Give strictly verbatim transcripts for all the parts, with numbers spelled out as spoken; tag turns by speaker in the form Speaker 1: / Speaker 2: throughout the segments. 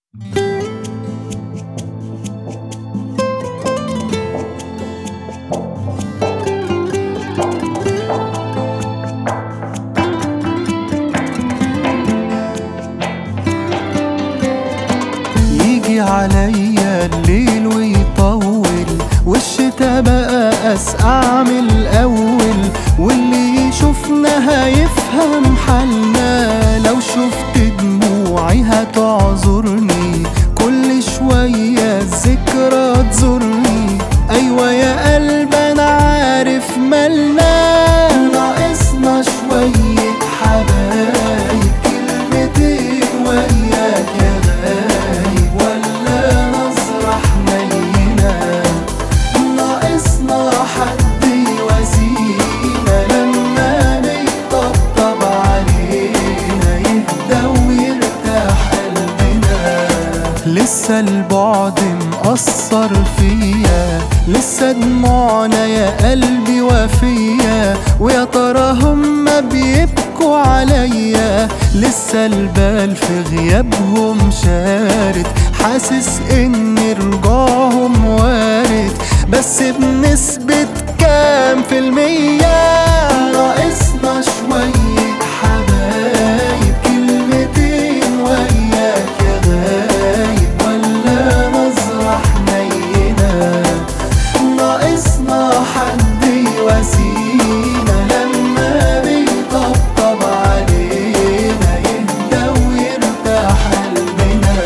Speaker 1: يجي عليا الليل ويطول، والشتا بقى أسقع من الأول، واللي يشوفنا هيفهم حالنا. لو شفت دموعي هتعذرني، كل شوية الذكرى تزورني. أيوة يا قلب أنا عارف مالنا، ناقصنا شوية حبايب، كلمتين وياك يا غايب، ولا نظرة حنينة. ناقصنا حد يواسينا، لما بيطبطب علينا يهدى ويرتاح قلبنا. لسه البعد مأثر فيا، لسه دموعنا يا قلبي وفيا، ويا ترى هما بيبكوا عليا. لسه البال في غيابهم شارد، حاسس ان رجوعهم وارد، بس بنسبة كام في المية؟ ناقصنا شوية حبايب، كلمتين وياك يا غايب، ولا نظرة حنينة. ناقصنا حد يواسينا، لما بيطبطب علينا يهدى ويرتاح قلبنا.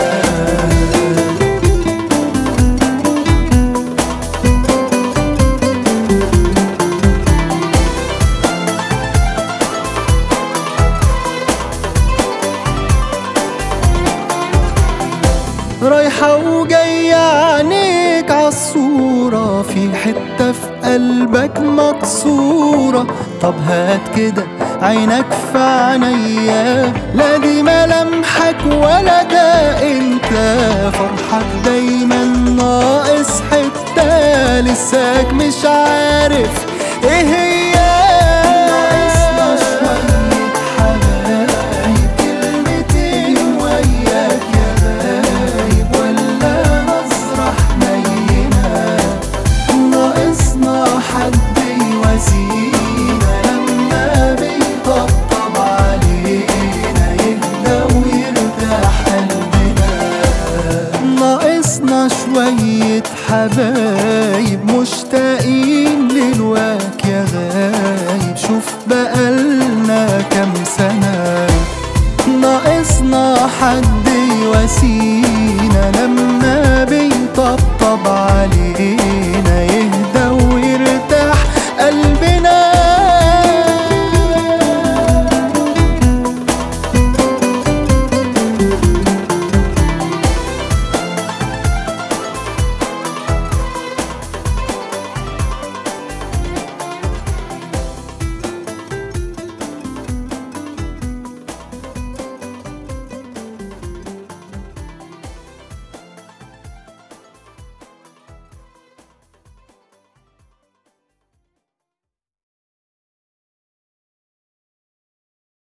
Speaker 1: رايحة وجاية عينيك عالصورة، في حتة في قلبك مكسورة. طب هات كده عينك في عينيا، لا دي ملامحك ولا ده انت. فرحك دايما ناقص حتة، لساك مش عارف ايه هي. ناقصنا شوية حبايب، كلمتين وياك يا غايب، ولا نظرة حنينة. ناقصنا حد يواسينا، لما بيطبطب علينا يهدى ويرتاح قلبنا. ناقصنا شوية حبايب، مشتاقين للواك يا غايب، شوف بقالنا كام سنة. ناقصنا حد يواسينا،